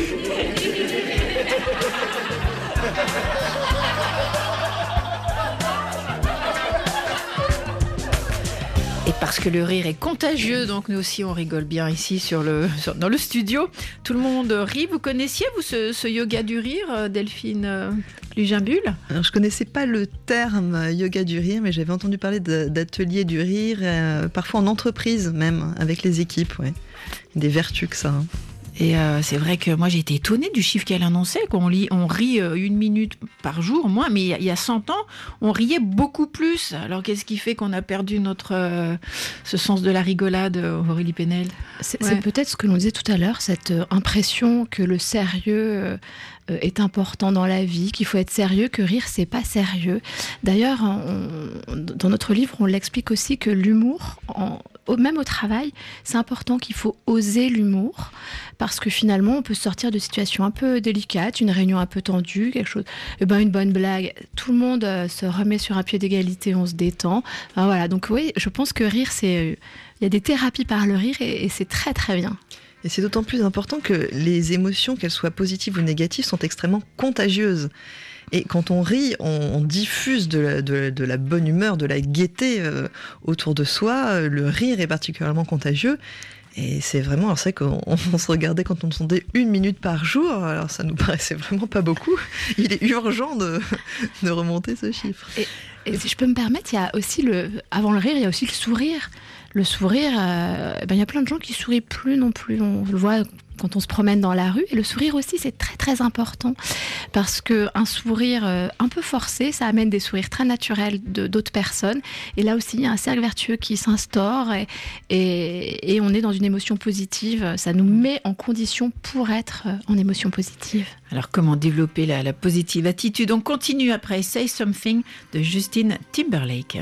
Et parce que le rire est contagieux, donc nous aussi on rigole bien ici sur le, sur, dans le studio. Tout le monde rit. Vous connaissiez, vous, ce, ce yoga du rire, Delphine euh, Lugimbul ? Alors, je ne connaissais pas le terme yoga du rire, mais j'avais entendu parler de, d'ateliers du rire, euh, parfois en entreprise même, avec les équipes. Ouais. Des vertus que ça. Hein. Et euh, c'est vrai que moi j'ai été étonnée du chiffre qu'elle annonçait, qu'on lit, on rit euh, une minute par jour, moins, mais il y, y a cent ans, on riait beaucoup plus. Alors qu'est-ce qui fait qu'on a perdu notre, euh, ce sens de la rigolade, Aurélie Pénel ? C'est, ouais. c'est peut-être ce que l'on disait tout à l'heure, cette euh, impression que le sérieux euh, est important dans la vie, qu'il faut être sérieux, que rire c'est pas sérieux. D'ailleurs, on, dans notre livre, on l'explique aussi que l'humour, en, même au travail, c'est important qu'il faut oser l'humour, parce que finalement, on peut sortir de situations un peu délicates, une réunion un peu tendue, quelque chose, eh ben, une bonne blague, tout le monde euh, se remet sur un pied d'égalité, on se détend. Enfin, voilà, donc oui, je pense que rire, c'est, il y a des thérapies par le rire et, et c'est très très bien. Et c'est d'autant plus important que les émotions, qu'elles soient positives ou négatives, sont extrêmement contagieuses. Et quand on rit, on, on diffuse de la, de, de la bonne humeur, de la gaieté euh, autour de soi. Le rire est particulièrement contagieux. Et c'est vraiment, alors c'est vrai qu'on on se regardait quand on entendait une minute par jour, alors ça nous paraissait vraiment pas beaucoup. Il est urgent de, de remonter ce chiffre. Et, et si je peux me permettre, il y a aussi le, avant le rire, il y a aussi le sourire. Le sourire, euh, ben, il y a plein de gens qui sourient plus non plus. On le voit quand on se promène dans la rue. Et le sourire aussi, c'est très très important. Parce qu'un sourire euh, un peu forcé, ça amène des sourires très naturels de, d'autres personnes. Et là aussi, il y a un cercle vertueux qui s'instaure. Et, et, et on est dans une émotion positive. Ça nous met en condition pour être en émotion positive. Alors, comment développer la, la positive attitude ? On continue après Say Something de Justin Timberlake.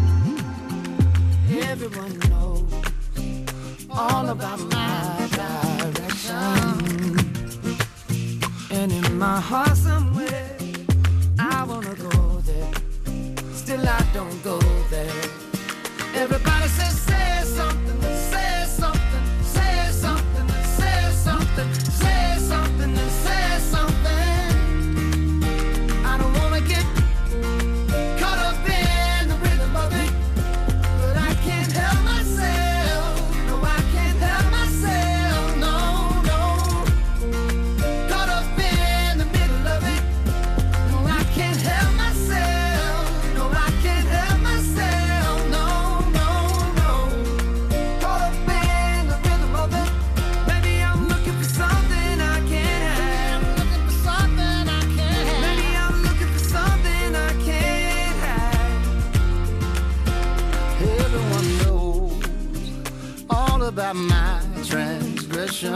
Everyone knows all about my direction, and in my heart somewhere I wanna go there, still I don't go there. Everybody says say something, say something, say something, say something, say something, and say something. I don't wanna get caught up in the rhythm of it. About my transgression,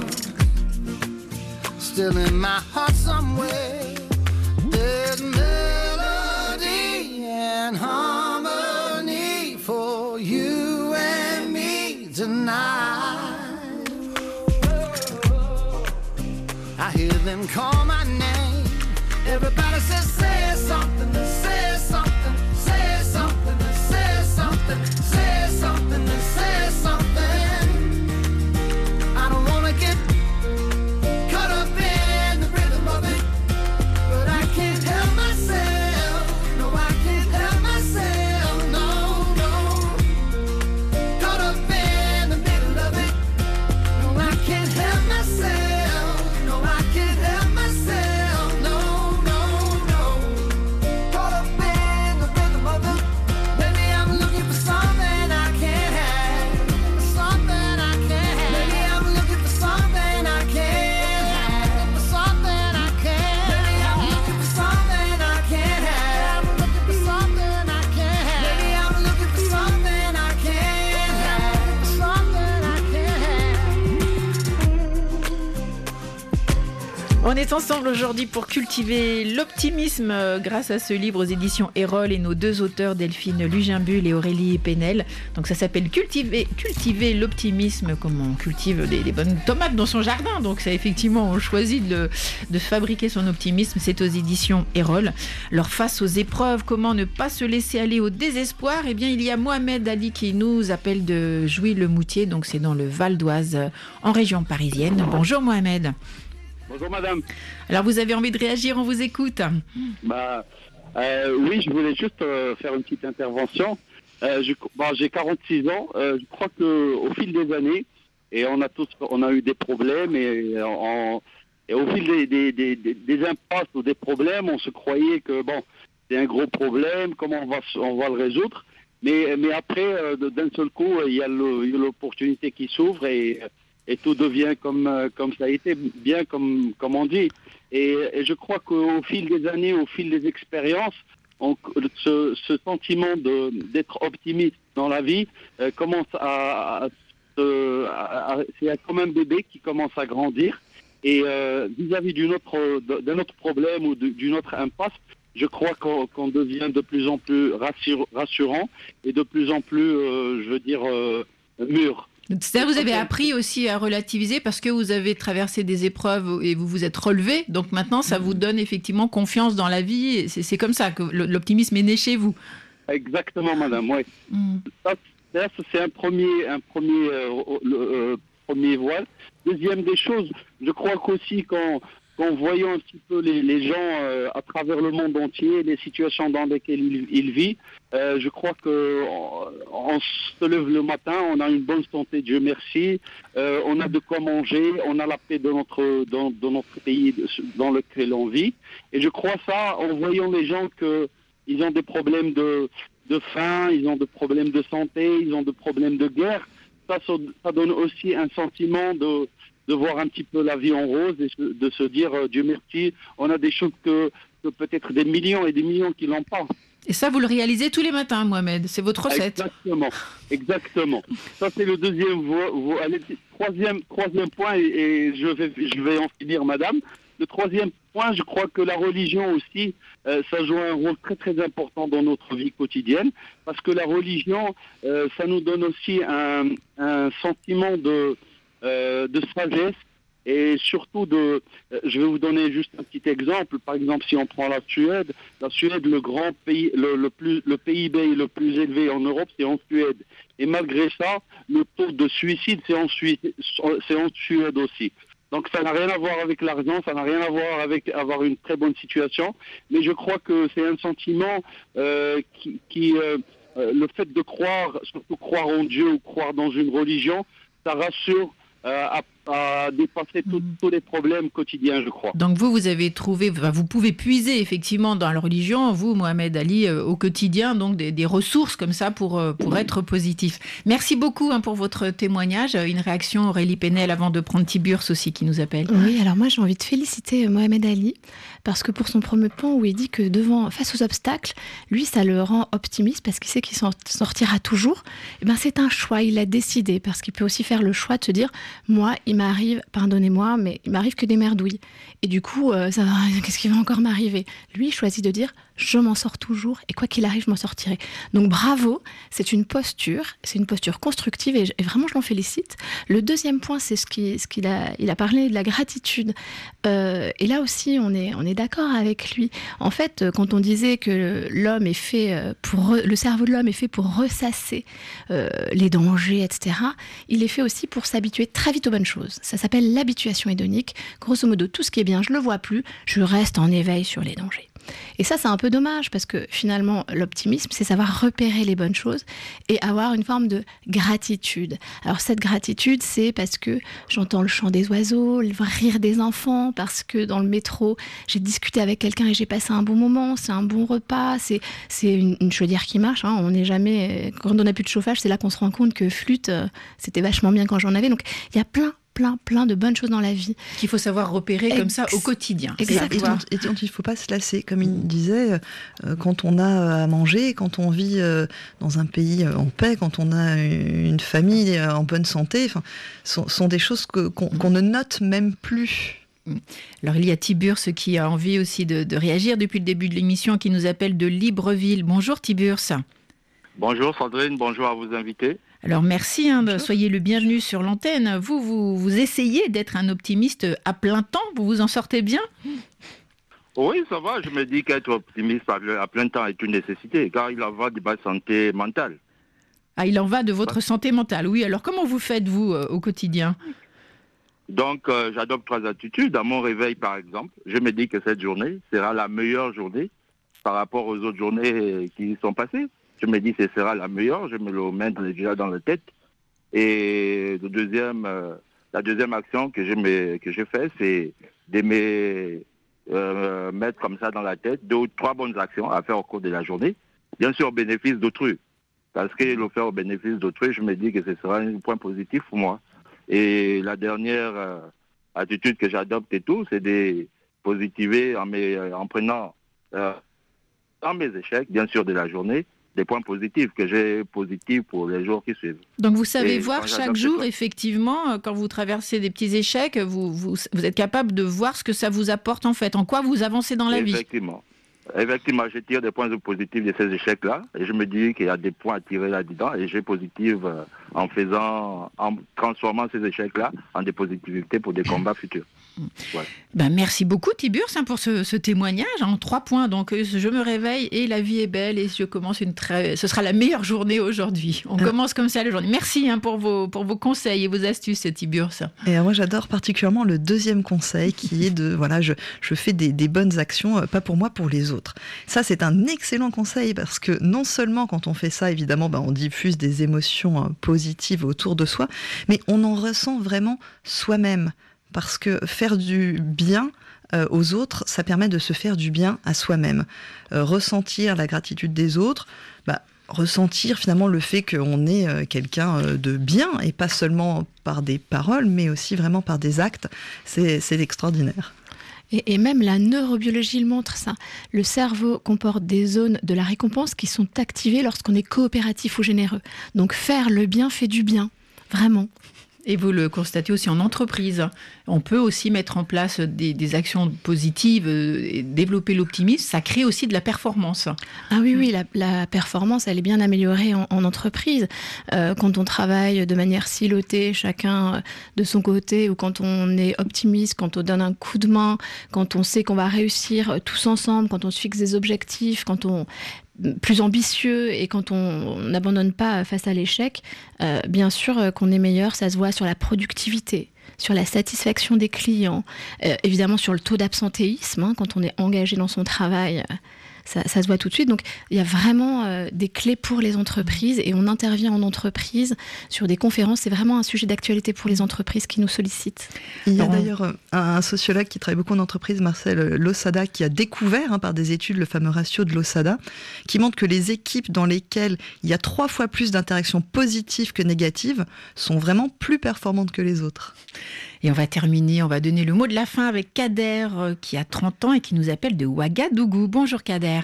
still in my heart somewhere there's melody and harmony for you and me tonight. I hear them call my name. Everybody says say something, say something, say something, say something, say something, say something. Caught On est ensemble aujourd'hui pour cultiver l'optimisme grâce à ce livre aux éditions Erol et nos deux auteurs Delphine Luginbull et Aurélie Penel. Donc ça s'appelle Cultiver, cultiver l'optimisme, comme on cultive des, des bonnes tomates dans son jardin. Donc ça, effectivement, on choisit de, de fabriquer son optimisme. C'est aux éditions Erol. Alors face aux épreuves, comment ne pas se laisser aller au désespoir? Eh bien, il y a Mohamed Ali qui nous appelle de Jouy-le-Moutier. Donc c'est dans le Val d'Oise, en région parisienne. Bonjour Mohamed. Bonjour madame. Alors vous avez envie de réagir, on vous écoute. Bah, euh, oui, je voulais juste euh, faire une petite intervention. Euh, je, bon, j'ai quarante-six ans. Euh, je crois qu'au fil des années, et on a tous, on a eu des problèmes, et, en, et au fil des, des, des, des, des impasses ou des problèmes, on se croyait que bon, c'est un gros problème, comment on va, on va le résoudre. Mais, mais après, euh, d'un seul coup, il y a le, il y a l'opportunité qui s'ouvre et et tout devient comme comme ça a été, bien comme comme on dit. Et, et je crois qu'au fil des années, au fil des expériences, on, ce, ce sentiment de d'être optimiste dans la vie euh, commence à, à, à, à c'est comme un bébé qui commence à grandir. Et euh, vis-à-vis d'une autre d'un autre problème ou d'une autre impasse, je crois qu'on, qu'on devient de plus en plus rassur, rassurant et de plus en plus, euh, je veux dire, euh, mûr. C'est-à-dire vous avez appris aussi à relativiser parce que vous avez traversé des épreuves et vous vous êtes relevé. Donc maintenant, ça vous donne effectivement confiance dans la vie. Et c'est, c'est comme ça que l'optimisme est né chez vous. Exactement, madame, oui. Mm. Ça, ça, c'est un premier, un premier, euh, le, euh, premier voile. Deuxième des choses, je crois qu'aussi quand... qu'en voyant un petit peu les, les gens euh, à travers le monde entier, les situations dans lesquelles ils, ils vivent, euh, je crois qu'on on se lève le matin, on a une bonne santé, Dieu merci, euh, on a de quoi manger, on a la paix de notre, dans, dans notre pays dans lequel on vit. Et je crois ça en voyant les gens qu'ils ont des problèmes de, de faim, ils ont des problèmes de santé, ils ont des problèmes de guerre. Ça, ça donne aussi un sentiment de... de voir un petit peu la vie en rose et de se dire, euh, Dieu merci, on a des choses que, que peut-être des millions et des millions qui l'ont pas. Et ça, vous le réalisez tous les matins, Mohamed, c'est votre recette. Exactement, exactement. Ça, c'est le deuxième, vo- vo- allez, troisième, troisième point, et, et je, vais, je vais en finir, madame. Le troisième point, je crois que la religion aussi, euh, ça joue un rôle très très important dans notre vie quotidienne, parce que la religion, euh, ça nous donne aussi un, un sentiment de... Euh, de sagesse et surtout de... Euh, je vais vous donner juste un petit exemple. Par exemple, si on prend la Suède, la Suède, le grand pays, le, le, plus, le P I B le plus élevé en Europe, c'est en Suède. Et malgré ça, le taux de suicide, c'est en, Suède, c'est en Suède aussi. Donc ça n'a rien à voir avec l'argent, ça n'a rien à voir avec avoir une très bonne situation. Mais je crois que c'est un sentiment euh, qui... qui euh, euh, le fait de croire, surtout croire en Dieu ou croire dans une religion, ça rassure Euh, à, à dépasser tout, mmh. tous les problèmes quotidiens, je crois. Donc vous, vous avez trouvé, enfin, vous pouvez puiser effectivement dans la religion, vous, Mohamed Ali, euh, au quotidien, donc des, des ressources comme ça pour, euh, pour être positif. Merci beaucoup hein, pour votre témoignage. Une réaction, Aurélie Penel, avant de prendre Tiburce aussi qui nous appelle. Oui, alors moi j'ai envie de féliciter Mohamed Ali parce que pour son premier point où il dit que devant, face aux obstacles, lui ça le rend optimiste parce qu'il sait qu'il s'en sortira toujours. Et ben c'est un choix, il a décidé parce qu'il peut aussi faire le choix de se dire moi, il m'arrive, pardonnez-moi, mais il m'arrive que des merdouilles. Et du coup, euh, ça va, qu'est-ce qui va encore m'arriver ? Lui, il choisit de dire, je m'en sors toujours, et quoi qu'il arrive, je m'en sortirai. Donc bravo, c'est une posture, c'est une posture constructive, et, et vraiment, je l'en félicite. Le deuxième point, c'est ce qu'il, ce qu'il a, il a parlé de la gratitude. Euh, et là aussi, on est, on est d'accord avec lui. En fait, quand on disait que l'homme est fait pour, le cerveau de l'homme est fait pour ressasser euh, les dangers, et cetera, il est fait aussi pour s'habituer très vite aux bonnes choses. Ça s'appelle l'habituation hédonique. Grosso modo, tout ce qui est bien, je le vois plus, je reste en éveil sur les dangers. Et ça, c'est un peu dommage parce que finalement, l'optimisme, c'est savoir repérer les bonnes choses et avoir une forme de gratitude. Alors cette gratitude, c'est parce que j'entends le chant des oiseaux, le rire des enfants, parce que dans le métro, j'ai discuté avec quelqu'un et j'ai passé un bon moment, c'est un bon repas, c'est, c'est une, une chaudière qui marche. Hein. On n'est jamais, quand on n'a plus de chauffage, c'est là qu'on se rend compte que flûte, c'était vachement bien quand j'en avais. Donc il y a plein plein, plein de bonnes choses dans la vie. Qu'il faut savoir repérer Ex- comme ça au quotidien. Exactement. Et, et, et, et il ne faut pas se lasser. Comme il disait, euh, quand on a à manger, quand on vit euh, dans un pays en paix, quand on a une famille en bonne santé, sont, sont des choses que, qu'on, qu'on ne note même plus. Alors il y a Tiburce qui a envie aussi de, de réagir depuis le début de l'émission, qui nous appelle de Libreville. Bonjour Tiburce. Bonjour Sandrine, bonjour à vos invités. Alors merci, hein, de, soyez le bienvenu sur l'antenne. Vous, vous, vous essayez d'être un optimiste à plein temps, vous vous en sortez bien ? Oui, ça va, je me dis qu'être optimiste à plein temps est une nécessité, car il en va de ma santé mentale. Ah, il en va de votre santé mentale, oui. Alors comment vous faites, vous, euh, au quotidien ? Donc, euh, j'adopte trois attitudes. À mon réveil, par exemple, je me dis que cette journée sera la meilleure journée par rapport aux autres journées qui sont passées. Je me dis que ce sera la meilleure, je me le mets déjà dans la tête. Et le deuxième, euh, la deuxième action que je, me, que je fais, c'est de me euh, mettre comme ça dans la tête deux ou trois bonnes actions à faire au cours de la journée, bien sûr au bénéfice d'autrui. Parce que le faire au bénéfice d'autrui, je me dis que ce sera un point positif pour moi. Et la dernière euh, attitude que j'adopte et tout, c'est de positiver en, mes, en prenant euh, dans mes échecs, bien sûr, de la journée, des points positifs que j'ai positifs pour les jours qui suivent. Donc vous savez et voir chaque jour, effectivement, quand vous traversez des petits échecs, vous, vous, vous êtes capable de voir ce que ça vous apporte en fait, en quoi vous avancez dans la vie. Effectivement. Effectivement, je tire des points positifs de ces échecs-là et je me dis qu'il y a des points à tirer là-dedans et je positive euh, en faisant, en transformant ces échecs-là en des positivités pour des combats futurs. Voilà. Ben, merci beaucoup Tiburce, hein, pour ce, ce témoignage en trois points. Donc je me réveille et la vie est belle et je commence une très, ce sera la meilleure journée aujourd'hui. On euh... commence comme ça la journée. Merci, hein, pour vos pour vos conseils et vos astuces, Tiburce. Et moi j'adore particulièrement le deuxième conseil qui est de voilà je je fais des, des bonnes actions, pas pour moi, pour les autres. Ça c'est un excellent conseil parce que non seulement quand on fait ça, évidemment, ben, on diffuse des émotions positives autour de soi, mais on en ressent vraiment soi-même. Parce que faire du bien euh, aux autres, ça permet de se faire du bien à soi-même. Euh, ressentir la gratitude des autres, bah, ressentir finalement le fait qu'on est euh, quelqu'un euh, de bien, et pas seulement par des paroles, mais aussi vraiment par des actes, c'est, c'est extraordinaire. Et, et même la neurobiologie le montre ça. Le cerveau comporte des zones de la récompense qui sont activées lorsqu'on est coopératif ou généreux. Donc faire le bien fait du bien, vraiment. Et vous le constatez aussi en entreprise. On peut aussi mettre en place des, des actions positives, et développer l'optimisme. Ça crée aussi de la performance. Ah oui, oui, la, la performance, elle est bien améliorée en, en entreprise. Euh, quand on travaille de manière silotée, chacun de son côté, ou quand on est optimiste, quand on donne un coup de main, quand on sait qu'on va réussir tous ensemble, quand on se fixe des objectifs, quand on plus ambitieux et quand on n'abandonne pas face à l'échec, euh, bien sûr qu'on est meilleur, ça se voit sur la productivité, sur la satisfaction des clients, euh, évidemment sur le taux d'absentéisme, hein, quand on est engagé dans son travail, ça, ça se voit tout de suite. Donc il y a vraiment euh, des clés pour les entreprises et on intervient en entreprise sur des conférences. C'est vraiment un sujet d'actualité pour les entreprises qui nous sollicitent. Il y a d'ailleurs un, un sociologue qui travaille beaucoup en entreprise, Marcel Losada, qui a découvert hein, par des études le fameux ratio de Losada, qui montre que les équipes dans lesquelles il y a trois fois plus d'interactions positives que négatives sont vraiment plus performantes que les autres. Et on va terminer, on va donner le mot de la fin avec Kader, qui a trente ans et qui nous appelle de Ouagadougou. Bonjour Kader.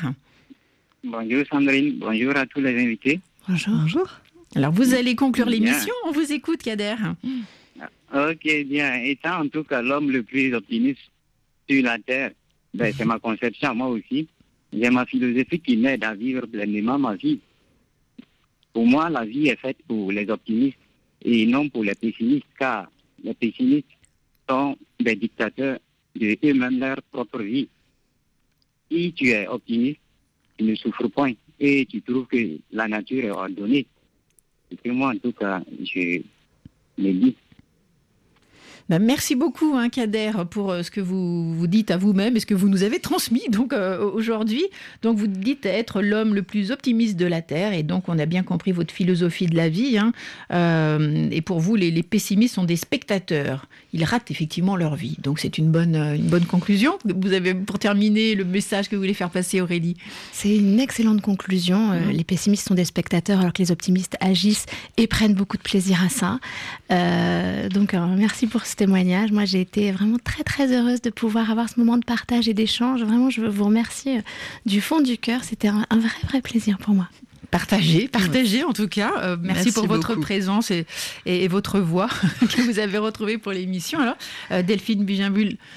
Bonjour Sandrine, bonjour à tous les invités. Bonjour. Bonjour. Alors vous allez conclure l'émission, on vous écoute Kader. Ok, bien. Étant en tout cas l'homme le plus optimiste sur la Terre, ben, c'est ma conception, moi aussi. J'ai ma philosophie qui m'aide à vivre pleinement ma vie. Pour moi, la vie est faite pour les optimistes et non pour les pessimistes, car les pessimistes sont des dictateurs de eux-mêmes leur propre vie. Si tu es optimiste, tu ne souffres point et tu trouves que la nature est ordonnée. Et moi, en tout cas, je me dis. Ben merci beaucoup, hein, Kader, pour ce que vous, vous dites à vous-même et ce que vous nous avez transmis donc, euh, aujourd'hui. Donc, vous dites être l'homme le plus optimiste de la Terre et donc on a bien compris votre philosophie de la vie. Hein. Euh, et pour vous, les, les pessimistes sont des spectateurs. Ils ratent effectivement leur vie. Donc, c'est une bonne, une bonne conclusion. Vous avez, pour terminer, le message que vous voulez faire passer, Aurélie. C'est une excellente conclusion. Mmh. Les pessimistes sont des spectateurs alors que les optimistes agissent et prennent beaucoup de plaisir à ça. Euh, donc, euh, merci pour ce témoignage. Moi, j'ai été vraiment très, très heureuse de pouvoir avoir ce moment de partage et d'échange. Vraiment, je veux vous remercier du fond du cœur. C'était un, un vrai, vrai plaisir pour moi. Partagez, partagez en tout cas. Euh, merci, merci pour beaucoup. Votre présence et, et, et votre voix que vous avez retrouvée pour l'émission. Alors, euh, Delphine Bujinbulle,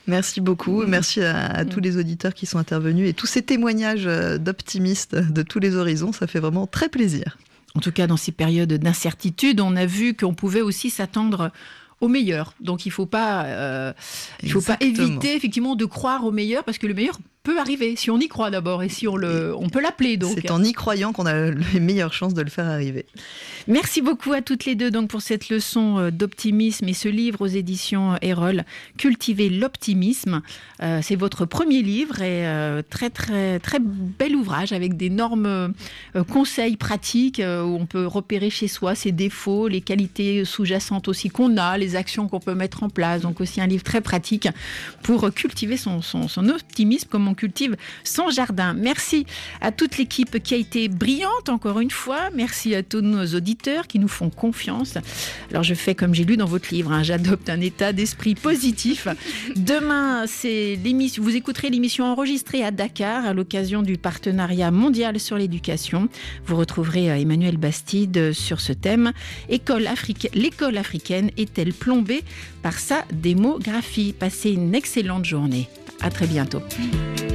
Merci beaucoup. Merci à, à tous les auditeurs qui sont intervenus et tous ces témoignages d'optimistes de tous les horizons. Ça fait vraiment très plaisir. En tout cas, dans ces périodes d'incertitude, on a vu qu'on pouvait aussi s'attendre au meilleur. Donc il ne faut pas, euh, il faut pas éviter effectivement de croire au meilleur, parce que le meilleur peut arriver si on y croit d'abord et si on, le, on peut l'appeler. Donc. C'est en y croyant qu'on a les meilleures chances de le faire arriver. Merci beaucoup à toutes les deux donc, pour cette leçon d'optimisme et ce livre aux éditions Erol, Cultiver l'optimisme. Euh, c'est votre premier livre et euh, très, très, très bel ouvrage avec d'énormes euh, conseils pratiques euh, où on peut repérer chez soi ses défauts, les qualités sous-jacentes aussi qu'on a, les actions qu'on peut mettre en place. Donc aussi un livre très pratique pour cultiver son, son, son optimisme comme on cultive son jardin. Merci à toute l'équipe qui a été brillante encore une fois. Merci à tous nos auditeurs qui nous font confiance. Alors je fais comme j'ai lu dans votre livre, hein, j'adopte un état d'esprit positif. Demain, c'est l'émission, vous écouterez l'émission enregistrée à Dakar à l'occasion du partenariat mondial sur l'éducation. Vous retrouverez Emmanuel Bastide sur ce thème. École africaine, l'école africaine est-elle plombée par sa démographie? Passez une excellente journée. À très bientôt.